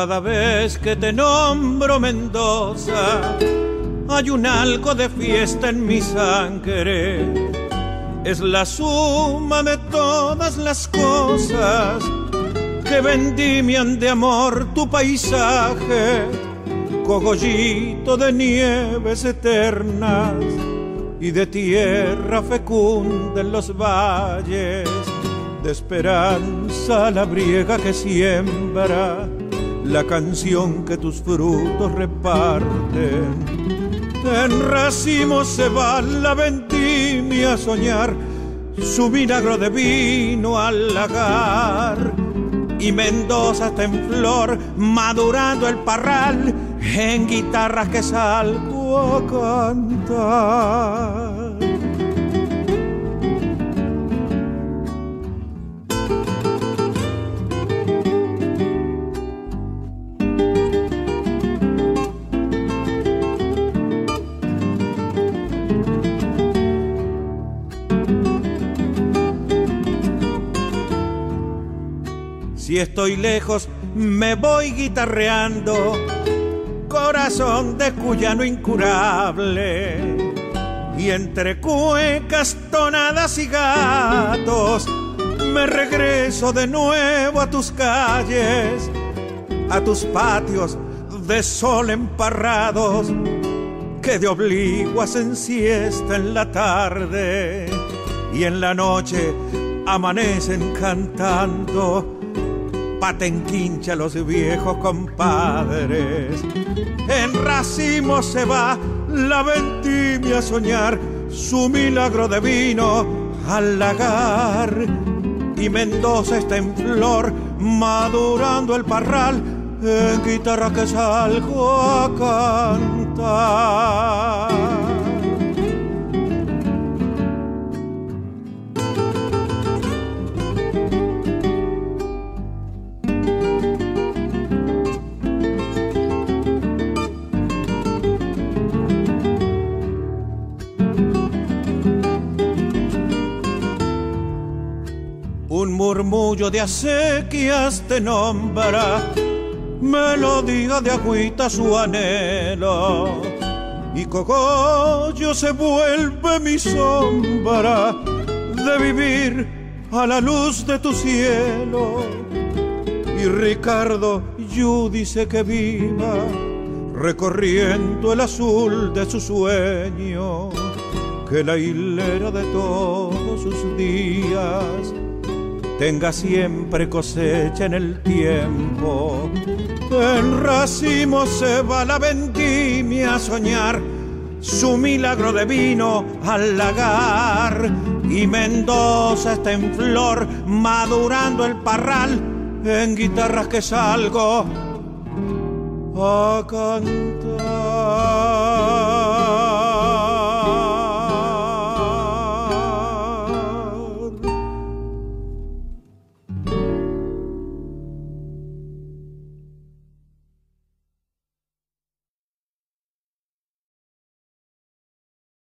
Cada vez que te nombro Mendoza, hay un algo de fiesta en mi sangre. Es la suma de todas las cosas que vendimian de amor tu paisaje, cogollito de nieves eternas y de tierra fecunda en los valles, de esperanza la briega que siembra, la canción que tus frutos reparten. En racimos se va la vendimia a soñar su milagro de vino al lagar, y Mendoza está en flor madurando el parral, en guitarras que salgo a cantar. Si estoy lejos, me voy guitarreando, corazón de cuyano incurable. Y entre cuecas, tonadas y gatos, me regreso de nuevo a tus calles, a tus patios de sol emparrados, que de obliguas en siesta en la tarde y en la noche amanecen cantando patenquincha los viejos compadres. En racimos se va la vendimia a soñar su milagro de vino al lagar, y Mendoza está en flor madurando el parral, en guitarra que salgo a cantar. Un murmullo de acequias te nombra, melodía de agüita su anhelo, y cogollo se vuelve mi sombra de vivir a la luz de tu cielo. Y Ricardo Yu dice que viva recorriendo el azul de su sueño, que la hilera de todos sus días tenga siempre cosecha en el tiempo. En racimos se va la vendimia a soñar su milagro de vino al lagar, y Mendoza está en flor madurando el parral, en guitarras que salgo a cantar.